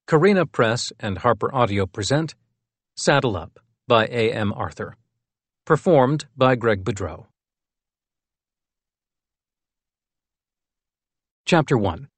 Carina Press and Harper Audio present Saddle Up by A.M. Arthur. Performed by Greg Boudreau. Chapter 1.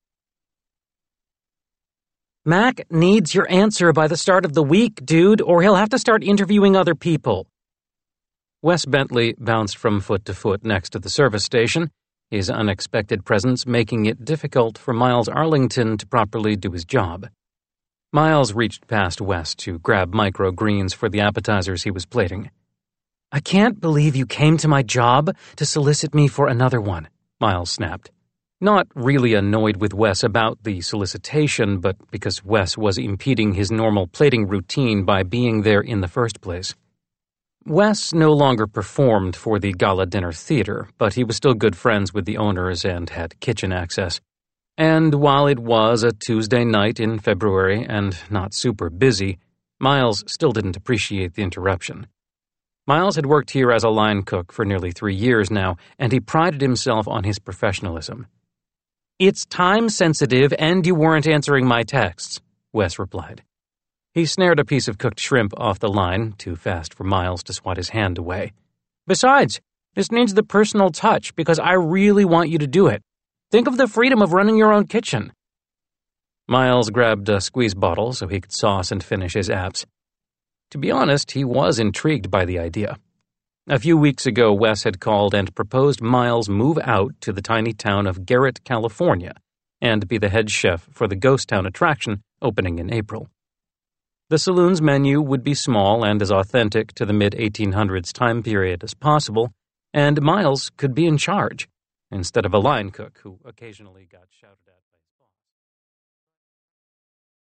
Mac needs your answer by the start of the week, dude, or he'll have to start interviewing other people. Wes Bentley bounced from foot to foot next to the service station, his unexpected presence making it difficult for Miles Arlington to properly do his job. Miles reached past Wes to grab microgreens for the appetizers he was plating. "I can't believe you came to my job to solicit me for another one," Miles snapped. Not really annoyed with Wes about the solicitation, but because Wes was impeding his normal plating routine by being there in the first place. Wes no longer performed for the gala dinner theater, but he was still good friends with the owners and had kitchen access. And while it was a Tuesday night in February and not super busy, Miles still didn't appreciate the interruption. Miles had worked here as a line cook for nearly 3 years now, and he prided himself on his professionalism. "It's time-sensitive, and you weren't answering my texts," Wes replied. He snared a piece of cooked shrimp off the line, too fast for Miles to swat his hand away. "Besides, this needs the personal touch because I really want you to do it. Think of the freedom of running your own kitchen." Miles grabbed a squeeze bottle so he could sauce and finish his apps. To be honest, he was intrigued by the idea. A few weeks ago, Wes had called and proposed Miles move out to the tiny town of Garrett, California, and be the head chef for the Ghost Town attraction opening in April. The saloon's menu would be small and as authentic to the mid-1800s time period as possible, and Miles could be in charge, instead of a line cook who occasionally got shouted at.